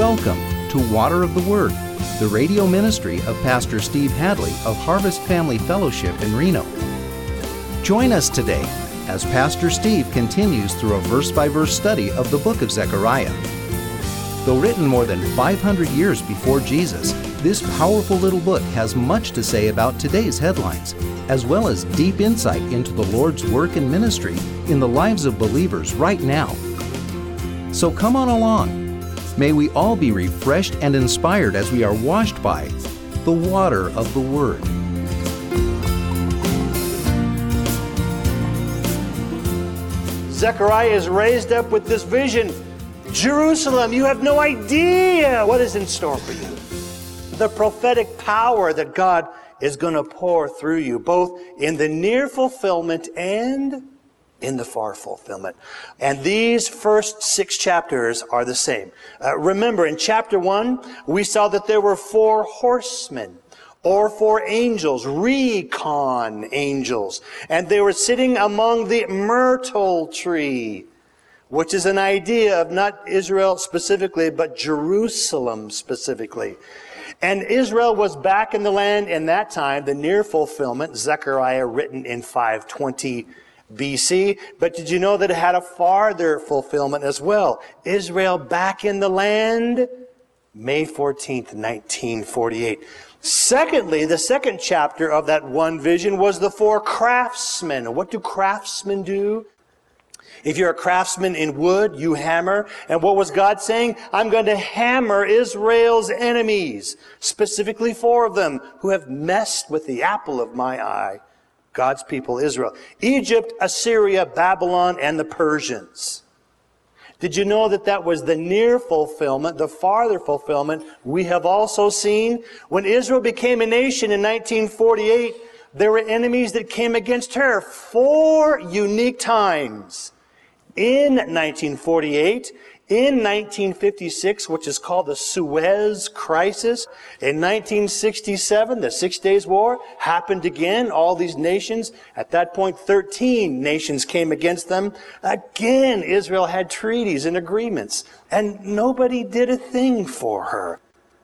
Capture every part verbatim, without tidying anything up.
Welcome to Water of the Word, the radio ministry of Pastor Steve Hadley of Harvest Family Fellowship in Reno. Join us today as Pastor Steve continues through a verse-by-verse study of the book of Zechariah. Though written more than five hundred years before Jesus, this powerful little book has much to say about today's headlines, as well as deep insight into the Lord's work and ministry in the lives of believers right now. So come on along. May we all be refreshed and inspired as we are washed by the water of the Word. Zechariah is raised up with this vision. Jerusalem, you have no idea what is in store for you. The prophetic power that God is going to pour through you, both in the near fulfillment and in the far fulfillment. And these first six chapters are the same. Uh, remember, in chapter one, we saw that there were four horsemen, or four angels, recon angels. And they were sitting among the myrtle tree, which is an idea of not Israel specifically, but Jerusalem specifically. And Israel was back in the land in that time, the near fulfillment, Zechariah written in five twenty B C. But did you know that it had a farther fulfillment as well? Israel back in the land, May fourteenth, nineteen forty-eight. Secondly, the second chapter of that one vision was the four craftsmen. What do craftsmen do? If you're a craftsman in wood, you hammer. And what was God saying? I'm going to hammer Israel's enemies, specifically four of them who have messed with the apple of my eye. God's people, Israel. Egypt, Assyria, Babylon, and the Persians. Did you know that that was the near fulfillment, the farther fulfillment we have also seen? When Israel became a nation in nineteen forty-eight, there were enemies that came against her four unique times. In nineteen forty-eight, in nineteen fifty-six, which is called the Suez Crisis, in nineteen sixty-seven, the Six Days War happened again. All these nations, at that point, thirteen nations came against them. Again, Israel had treaties and agreements, and nobody did a thing for her.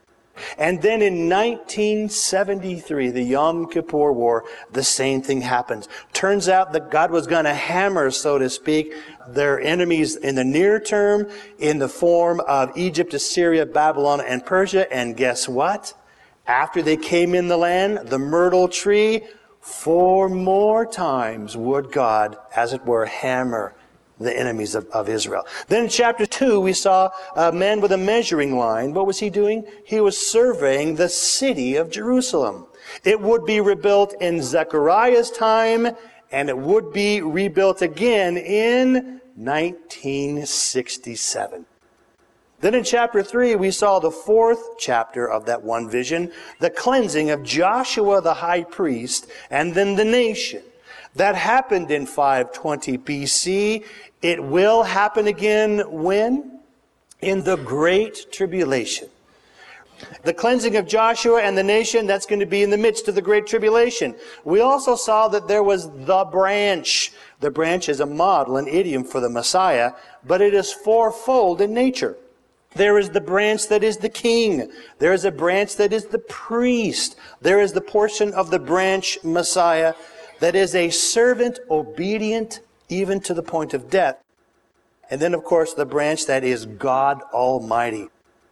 And then in nineteen seventy-three, the Yom Kippur War, the same thing happens. Turns out that God was going to hammer, so to speak, their enemies in the near term in the form of Egypt, Assyria, Babylon, and Persia. And guess what? After they came in the land, the myrtle tree, four more times would God, as it were, hammer the enemies of, of Israel. Then in chapter two, we saw a man with a measuring line. What was he doing? He was surveying the city of Jerusalem. It would be rebuilt in Zechariah's time, and it would be rebuilt again in nineteen sixty-seven. Then in chapter three, we saw the fourth chapter of that one vision, the cleansing of Joshua the high priest, and then the nation. That happened in five twenty B C. It will happen again when? In the Great Tribulation. The cleansing of Joshua and the nation, that's going to be in the midst of the Great Tribulation. We also saw that there was the branch. The branch is a model, an idiom for the Messiah, but it is fourfold in nature. There is the branch that is the king. There is a branch that is the priest. There is the portion of the branch Messiah that is a servant, obedient, even to the point of death. And then, of course, the branch that is God Almighty.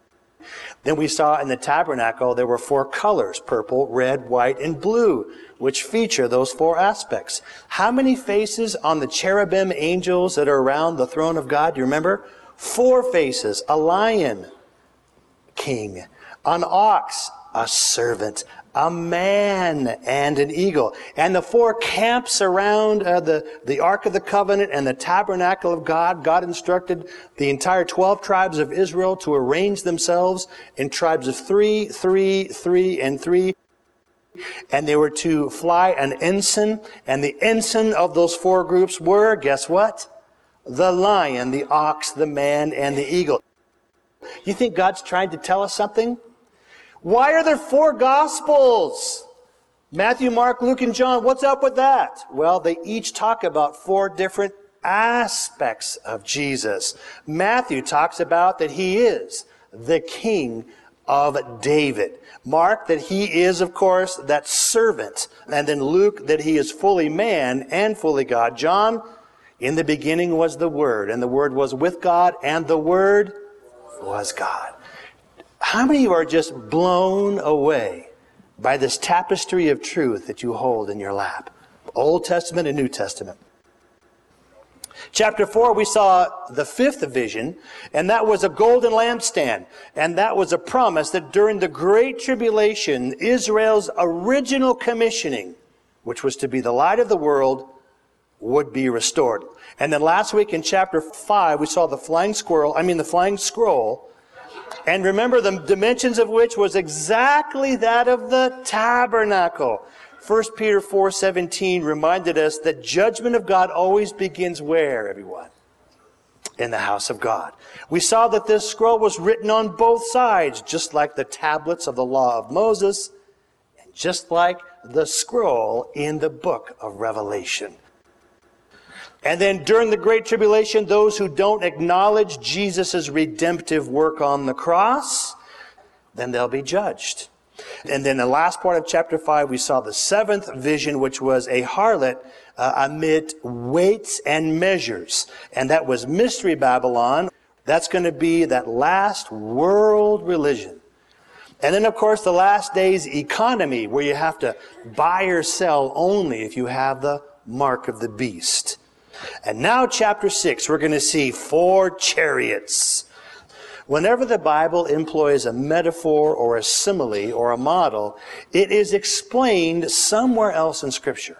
Then we saw in the tabernacle there were four colors, purple, red, white, and blue, which feature those four aspects. How many faces on the cherubim angels that are around the throne of God? Do you remember? Four faces. A lion, king. An ox, a servant. A man and an eagle. And the four camps around uh, the, the Ark of the Covenant and the tabernacle of God. God instructed the entire twelve tribes of Israel to arrange themselves in tribes of three, three, three, and three. And they were to fly an ensign. And the ensign of those four groups were, guess what? The lion, the ox, the man, and the eagle. You think God's trying to tell us something? Why are there four Gospels? Matthew, Mark, Luke, and John. What's up with that? Well, they each talk about four different aspects of Jesus. Matthew talks about that he is the King of David. Mark that he is, of course, that servant. And then Luke that he is fully man and fully God. John, in the beginning was the Word, and the Word was with God, and the Word was God. How many of you are just blown away by this tapestry of truth that you hold in your lap? Old Testament and New Testament. Chapter four, we saw the fifth vision, and that was a golden lampstand. And that was a promise that during the Great Tribulation, Israel's original commissioning, which was to be the light of the world, would be restored. And then last week in chapter five, we saw the flying squirrel, I mean the flying scroll. And remember the dimensions of which was exactly that of the tabernacle. First Peter four seventeen reminded us that judgment of God always begins where, everyone? In the house of God. We saw that this scroll was written on both sides, just like the tablets of the law of Moses, and just like the scroll in the book of Revelation. And then during the Great Tribulation, those who don't acknowledge Jesus' redemptive work on the cross, then they'll be judged. And then the last part of chapter five, we saw the seventh vision, which was a harlot uh, amid weights and measures. And that was Mystery Babylon. That's going to be that last world religion. And then, of course, the last days economy, where you have to buy or sell only if you have the mark of the beast. And now chapter six, we're going to see four chariots. Whenever the Bible employs a metaphor or a simile or a model, it is explained somewhere else in Scripture.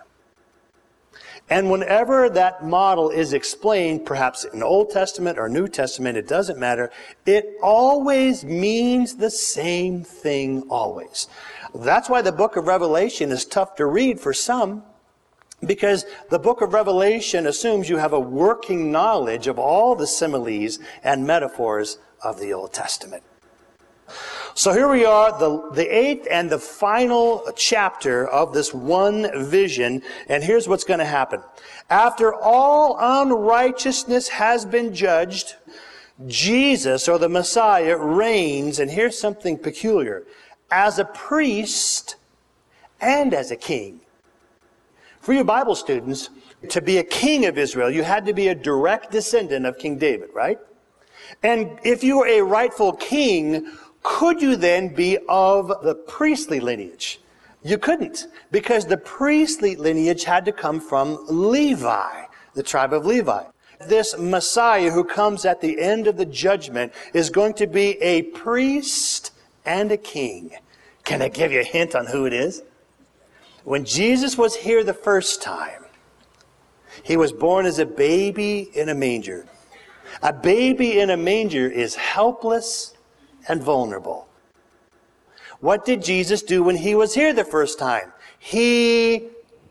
And whenever that model is explained, perhaps in Old Testament or New Testament, it doesn't matter, it always means the same thing always. That's why the book of Revelation is tough to read for some, because the book of Revelation assumes you have a working knowledge of all the similes and metaphors of the Old Testament. So here we are, the, the eighth and the final chapter of this one vision, and here's what's going to happen. After all unrighteousness has been judged, Jesus, or the Messiah, reigns, and here's something peculiar, as a priest and as a king. For you Bible students, to be a king of Israel, you had to be a direct descendant of King David, right? And if you were a rightful king, could you then be of the priestly lineage? You couldn't, because the priestly lineage had to come from Levi, the tribe of Levi. This Messiah who comes at the end of the judgment is going to be a priest and a king. Can I give you a hint on who it is? When Jesus was here the first time, he was born as a baby in a manger. A baby in a manger is helpless and vulnerable. What did Jesus do when he was here the first time? He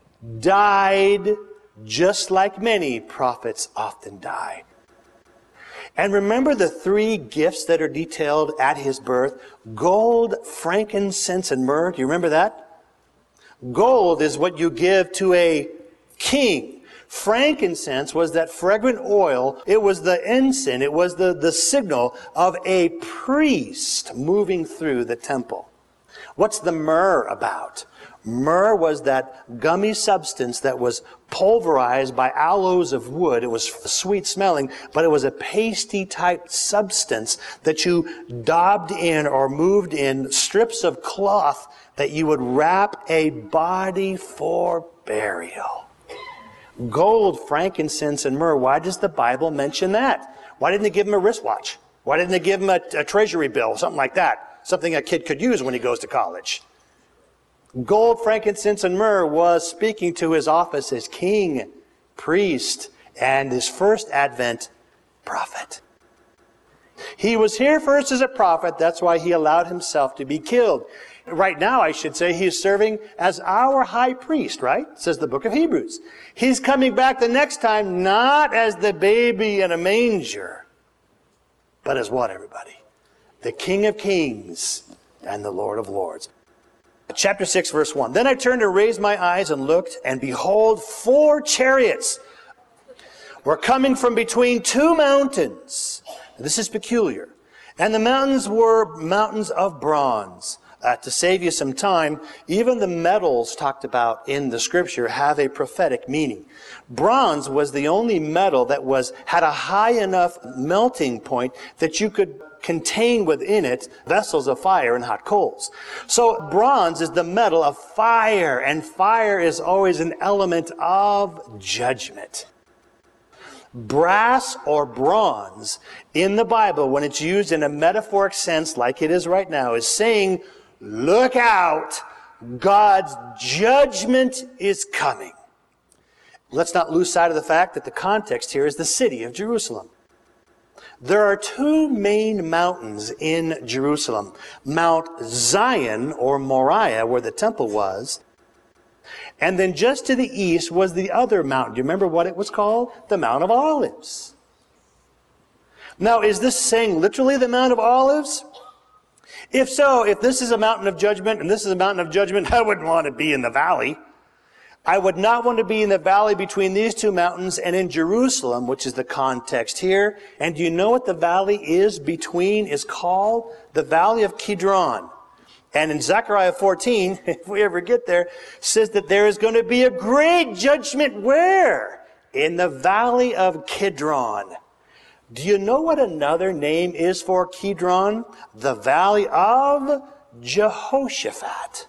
died just like many prophets often die. And remember the three gifts that are detailed at his birth? Gold, frankincense, and myrrh. Do you remember that? Gold is what you give to a king. Frankincense was that fragrant oil. It was the ensign. It was the, the signal of a priest moving through the temple. What's the myrrh about? Myrrh was that gummy substance that was pulverized by aloes of wood. It was sweet smelling, but it was a pasty type substance that you daubed in or moved in strips of cloth that you would wrap a body for burial. Gold, frankincense, and myrrh. Why does the Bible mention that? Why didn't it give him a wristwatch? Why didn't it give him a, a treasury bill? Something like that. Something a kid could use when he goes to college. Gold, frankincense, and myrrh was speaking to his office as king, priest, and his first advent prophet. He was here first as a prophet. That's why he allowed himself to be killed. Right now, I should say, he's serving as our high priest, right? Says the book of Hebrews. He's coming back the next time, not as the baby in a manger, but as what, everybody? The King of Kings and the Lord of Lords. Chapter six, verse one. Then I turned to raise my eyes and looked, and behold, four chariots were coming from between two mountains. This is peculiar. And the mountains were mountains of bronze. Uh, to save you some time, even the metals talked about in the scripture have a prophetic meaning. Bronze was the only metal that was had a high enough melting point that you could contain within it vessels of fire and hot coals. So bronze is the metal of fire, and fire is always an element of judgment. Brass or bronze in the Bible, when it's used in a metaphoric sense like it is right now, is saying, look out, God's judgment is coming. Let's not lose sight of the fact that the context here is the city of Jerusalem. There are two main mountains in Jerusalem. Mount Zion, or Moriah, where the temple was. And then just to the east was the other mountain. Do you remember what it was called? The Mount of Olives. Now, is this saying literally the Mount of Olives? If so, if this is a mountain of judgment and this is a mountain of judgment, I wouldn't want to be in the valley. I would not want to be in the valley between these two mountains and in Jerusalem, which is the context here. And do you know what the valley is between is called? The Valley of Kidron. And in Zechariah fourteen, if we ever get there, says that there is going to be a great judgment where? In the Valley of Kidron. Do you know what another name is for Kidron? The Valley of Jehoshaphat.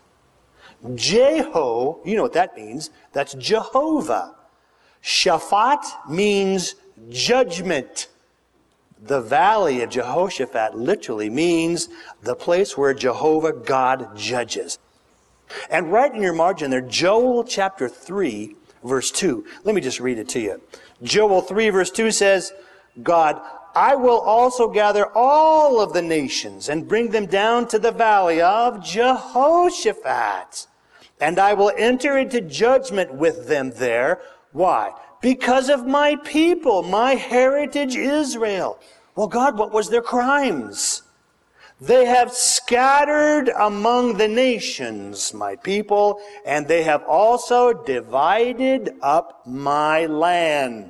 Jeho, you know what that means. That's Jehovah. Shaphat means judgment. The Valley of Jehoshaphat literally means the place where Jehovah God judges. And right in your margin there, Joel chapter three, verse two. Let me just read it to you. Joel three, verse two says, God, I will also gather all of the nations and bring them down to the valley of Jehoshaphat. And I will enter into judgment with them there. Why? Because of my people, my heritage Israel. Well, God, what was their crimes? They have scattered among the nations, my people, and they have also divided up my land.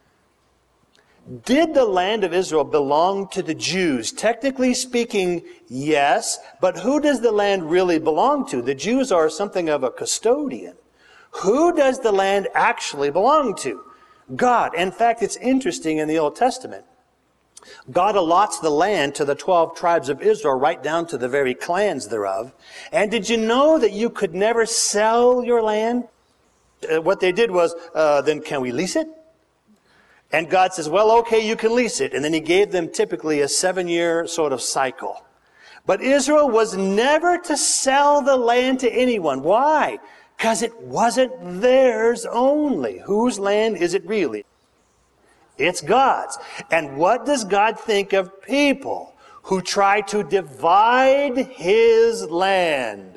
Did the land of Israel belong to the Jews? Technically speaking, yes. But who does the land really belong to? The Jews are something of a custodian. Who does the land actually belong to? God. In fact, it's interesting in the Old Testament. God allots the land to the twelve tribes of Israel, right down to the very clans thereof. And did you know that you could never sell your land? Uh, what they did was, uh, then can we lease it? And God says, well, okay, you can lease it. And then he gave them typically a seven-year sort of cycle. But Israel was never to sell the land to anyone. Why? Because it wasn't theirs only. Whose land is it really? It's God's. And what does God think of people who try to divide his land?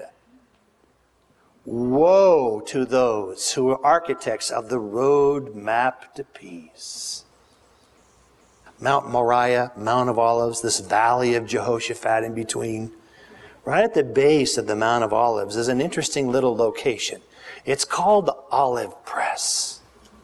Woe to those who are architects of the road map to peace. Mount Moriah, Mount of Olives, this valley of Jehoshaphat in between. Right at the base of the Mount of Olives is an interesting little location. It's called the Olive Press.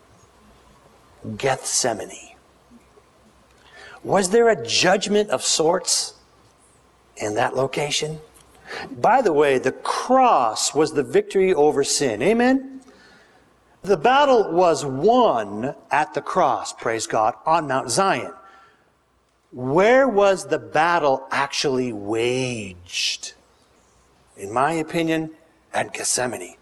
Gethsemane. Was there a judgment of sorts in that location? By the way, the cross was the victory over sin. Amen? The battle was won at the cross, praise God, on Mount Zion. Where was the battle actually waged? In my opinion, at Gethsemane.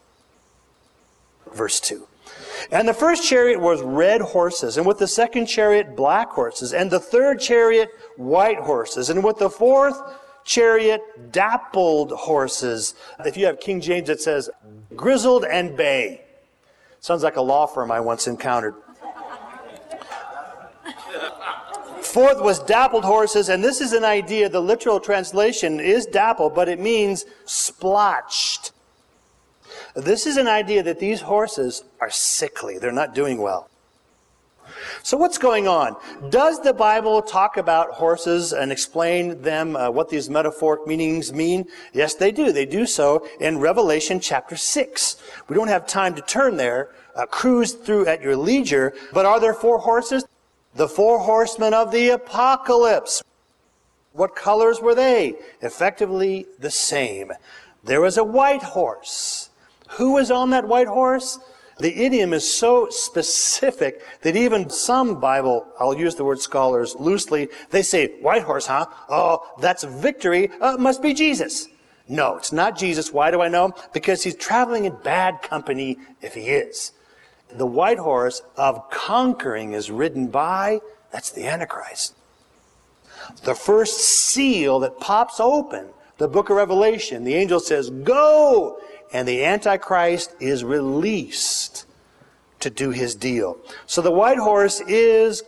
Verse two. And the first chariot was red horses, and with the second chariot black horses, and the third chariot white horses, and with the fourth chariot dappled horses. If you have King James, it says grizzled and bay. Sounds like a law firm I once encountered. Fourth was dappled horses, and this is an idea, the literal translation is dappled, but it means splotched. This is an idea that these horses are sickly. They're not doing well. So what's going on? Does the Bible talk about horses and explain them, uh, what these metaphoric meanings mean? Yes, they do. They do so in Revelation chapter six. We don't have time to turn there. Uh, cruise through at your leisure. But are there four horses? The four horsemen of the apocalypse. What colors were they? Effectively the same. There was a white horse. Who was on that white horse? The idiom is so specific that even some Bible, I'll use the word scholars loosely, they say, white horse, huh? Oh, that's victory. Uh, must be Jesus. No, it's not Jesus. Why do I know? Because he's traveling in bad company if he is. The white horse of conquering is ridden by, that's the Antichrist. The first seal that pops open, the book of Revelation, the angel says, go! And the Antichrist is released to do his deal. So the white horse is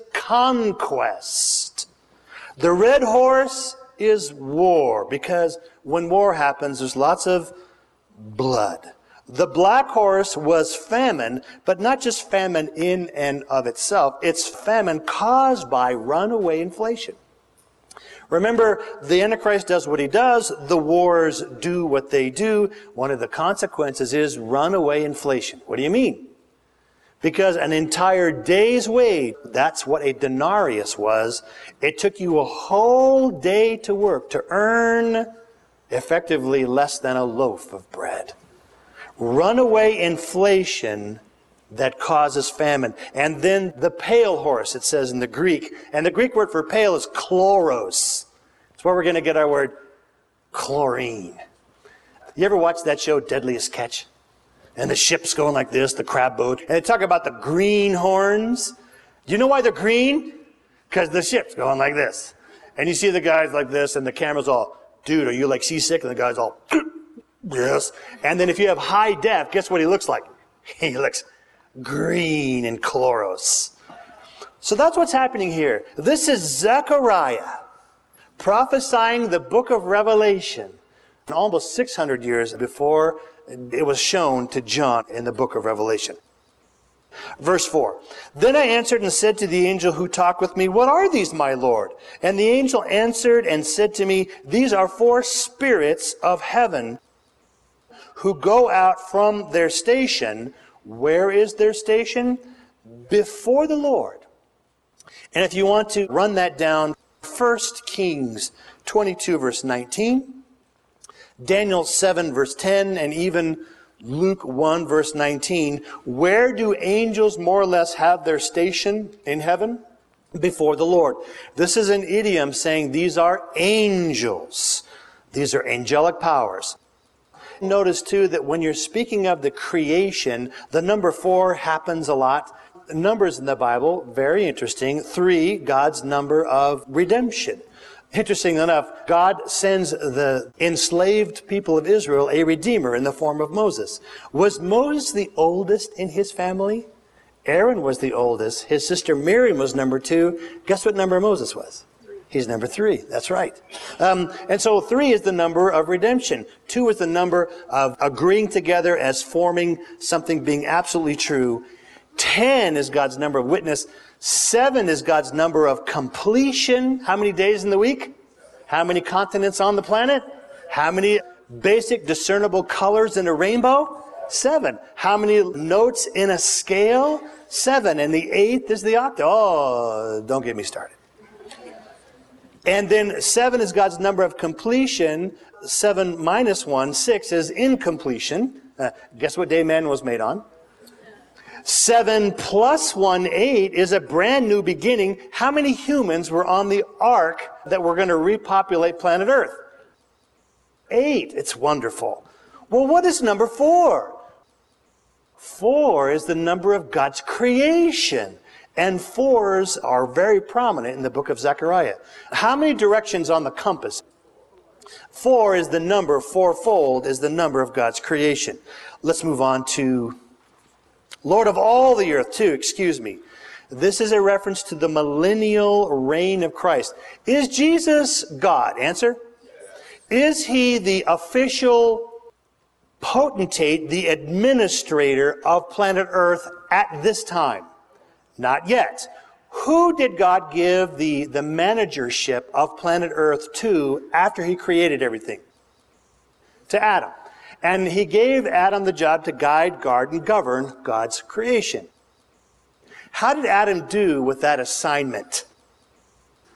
conquest. The red horse is war, because when war happens, there's lots of blood. The black horse was famine, but not just famine in and of itself. It's famine caused by runaway inflation. Remember, the Antichrist does what he does. The wars do what they do. One of the consequences is runaway inflation. What do you mean? Because an entire day's wage, that's what a denarius was. It took you a whole day to work to earn effectively less than a loaf of bread. Runaway inflation that causes famine. And then the pale horse, it says in the Greek. And the Greek word for pale is chloros. It's where we're going to get our word chlorine. You ever watch that show, Deadliest Catch? And the ship's going like this, the crab boat. And they talk about the green horns. Do you know why they're green? Because the ship's going like this. And you see the guys like this, and the camera's all, dude, are you like seasick? And the guy's all, yes. And then if you have high def, guess what he looks like? He looks green and chloros. So that's what's happening here. This is Zechariah prophesying the book of Revelation almost six hundred years before it was shown to John in the book of Revelation. Verse four. Then I answered and said to the angel who talked with me, what are these, my Lord? And the angel answered and said to me, these are four spirits of heaven who go out from their station. Where is their station? Before the Lord. And if you want to run that down, First Kings twenty-two, verse nineteen, Daniel seven, verse ten, and even Luke one, verse nineteen. Where do angels more or less have their station in heaven? Before the Lord. This is an idiom saying these are angels. These are angelic powers. Notice too that when you're speaking of the creation, the number four happens a lot. Numbers in the Bible, very interesting. Three, God's number of redemption. Interesting enough, God sends the enslaved people of Israel a redeemer in the form of Moses. Was Moses the oldest in his family? Aaron was the oldest. His sister Miriam was number two. Guess what number Moses was? He's number three. That's right. Um, and so three is the number of redemption. Two is the number of agreeing together as forming something being absolutely true. Ten is God's number of witness. Seven is God's number of completion. How many days in the week? How many continents on the planet? How many basic discernible colors in a rainbow? Seven. How many notes in a scale? Seven. And the eighth is the octave. Oh, don't get me started. And then seven is God's number of completion. Seven minus one, six, is incompletion. Uh, guess what day man was made on? Seven plus one, eight, is a brand new beginning. How many humans were on the ark that were going to repopulate planet Earth? Eight. It's wonderful. Well, what is number four? Four is the number of God's creation. And fours are very prominent in the book of Zechariah. How many directions on the compass? Four is the number, fourfold is the number of God's creation. Let's move on to Lord of all the earth, too, excuse me. This is a reference to the millennial reign of Christ. Is Jesus God? Answer. Is he the official potentate, the administrator of planet Earth at this time? Not yet. Who did God give the, the managership of planet Earth to after he created everything? To Adam. And he gave Adam the job to guide, guard, and govern God's creation. How did Adam do with that assignment?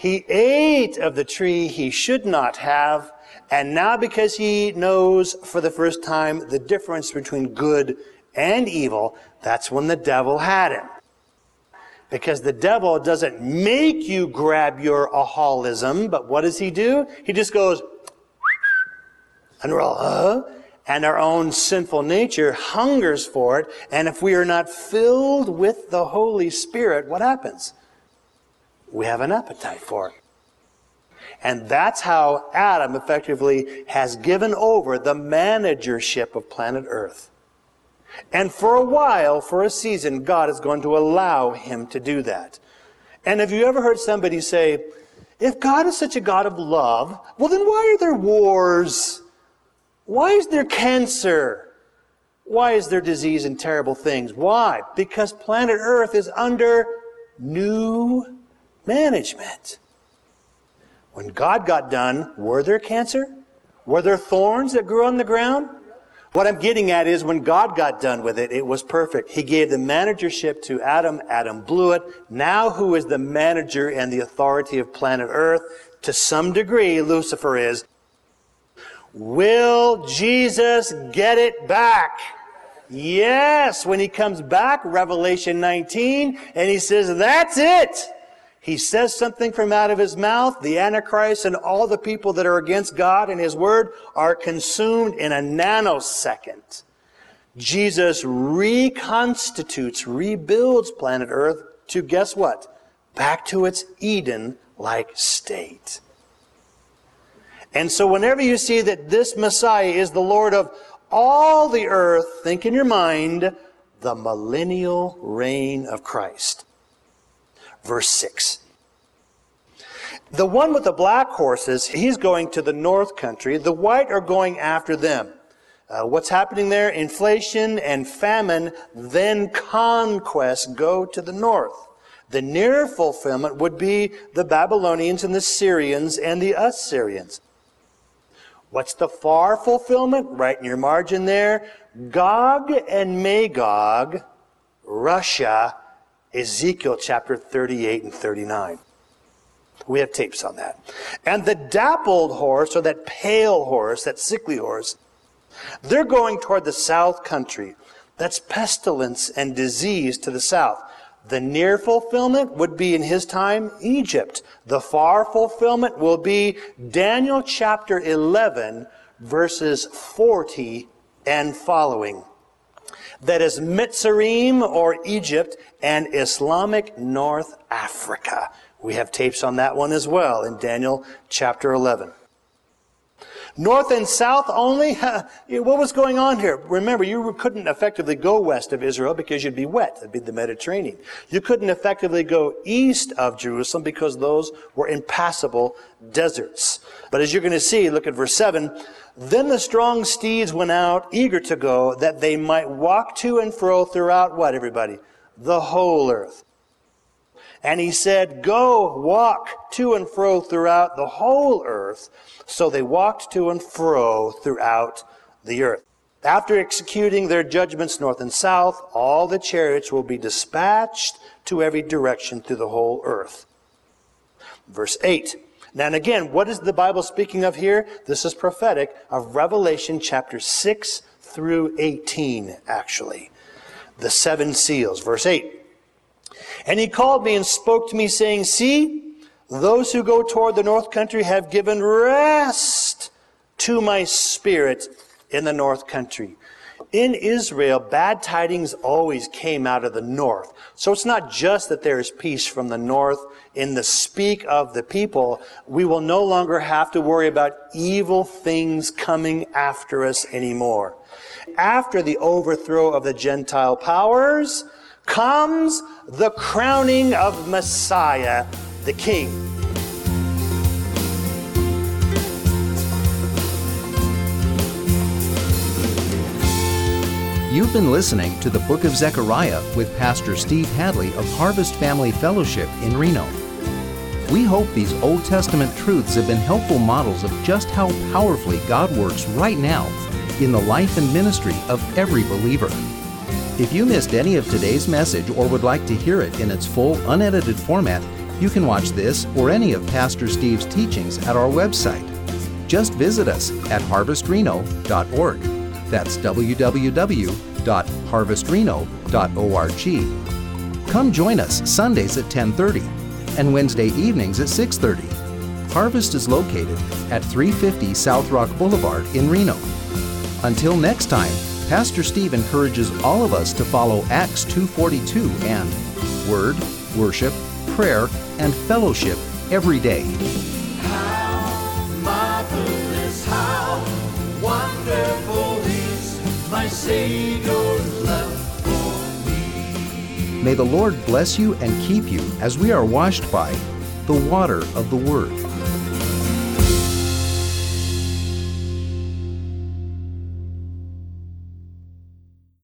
he ate of the tree he should not have, and now because he knows for the first time the difference between good and evil, that's when the devil had him. Because the devil doesn't make you grab your aholism, but what does he do? He just goes, and we're all, huh? And our own sinful nature hungers for it, and if we are not filled with the Holy Spirit, what happens? We have an appetite for it. And that's how Adam effectively has given over the managership of planet Earth. And for a while, for a season, God is going to allow him to do that. And have you ever heard somebody say, if God is such a God of love, well then why are there wars? Why is there cancer? Why is there disease and terrible things? Why? Because planet Earth is under new management. When God got done, were there cancer? Were there thorns that grew on the ground? What I'm getting at is when God got done with it, it was perfect. He gave the managership to Adam. Adam blew it. Now who is the manager and the authority of planet Earth? To some degree, Lucifer is. Will Jesus get it back? Yes, when he comes back, Revelation nineteen, and he says, that's it. He says something from out of his mouth. The Antichrist and all the people that are against God and his word are consumed in a nanosecond. Jesus reconstitutes, rebuilds planet Earth to, guess what? Back to its Eden-like state. And so whenever you see that this Messiah is the Lord of all the earth, think in your mind, the millennial reign of Christ. Verse six. The one with the black horses, he's going to the north country. The white are going after them. Uh, what's happening there? Inflation and famine, then conquest go to the north. The near fulfillment would be the Babylonians and the Syrians and the Assyrians. What's the far fulfillment? Right in your margin there. Gog and Magog, Russia, Ezekiel chapter thirty-eight and thirty-nine. We have tapes on that. And the dappled horse, or that pale horse, that sickly horse, they're going toward the south country. That's pestilence and disease to the south. The near fulfillment would be in his time, Egypt. The far fulfillment will be Daniel chapter eleven, verses forty and following. That is Mitzrayim, or Egypt, and Islamic North Africa. We have tapes on that one as well in Daniel chapter eleven. North and south only? What was going on here? Remember, you couldn't effectively go west of Israel because you'd be wet. That'd be the Mediterranean. You couldn't effectively go east of Jerusalem because those were impassable deserts. But as you're going to see, look at verse seven. Then the strong steeds went out, eager to go, that they might walk to and fro throughout what, everybody? The whole earth. And he said, go walk to and fro throughout the whole earth. So they walked to and fro throughout the earth. After executing their judgments north and south, all the chariots will be dispatched to every direction through the whole earth. Verse eight. Now and again, what is the Bible speaking of here? This is prophetic of Revelation chapter six through eighteen, actually. The seven seals. Verse eight. And he called me and spoke to me, saying, see, those who go toward the north country have given rest to my spirit in the north country. In Israel, bad tidings always came out of the north. So it's not just that there is peace from the north. In the speak of the people, we will no longer have to worry about evil things coming after us anymore. After the overthrow of the Gentile powers comes the crowning of Messiah, the King. You've been listening to the Book of Zechariah with Pastor Steve Hadley of Harvest Family Fellowship in Reno. We hope these Old Testament truths have been helpful models of just how powerfully God works right now in the life and ministry of every believer. If you missed any of today's message or would like to hear it in its full, unedited format, You can watch this or any of Pastor Steve's teachings at our website. Just visit us at harvest reno dot org. That's w w w dot harvest reno dot org. Come join us Sundays at ten thirty and Wednesday evenings at six thirty. Harvest is located at three fifty South Rock Boulevard in Reno. Until next time, Pastor Steve encourages all of us to follow Acts two forty-two and Word, Worship, Prayer, and Fellowship every day. How marvelous, how wonderful is my Savior's love for me. May the Lord bless you and keep you as we are washed by the water of the Word.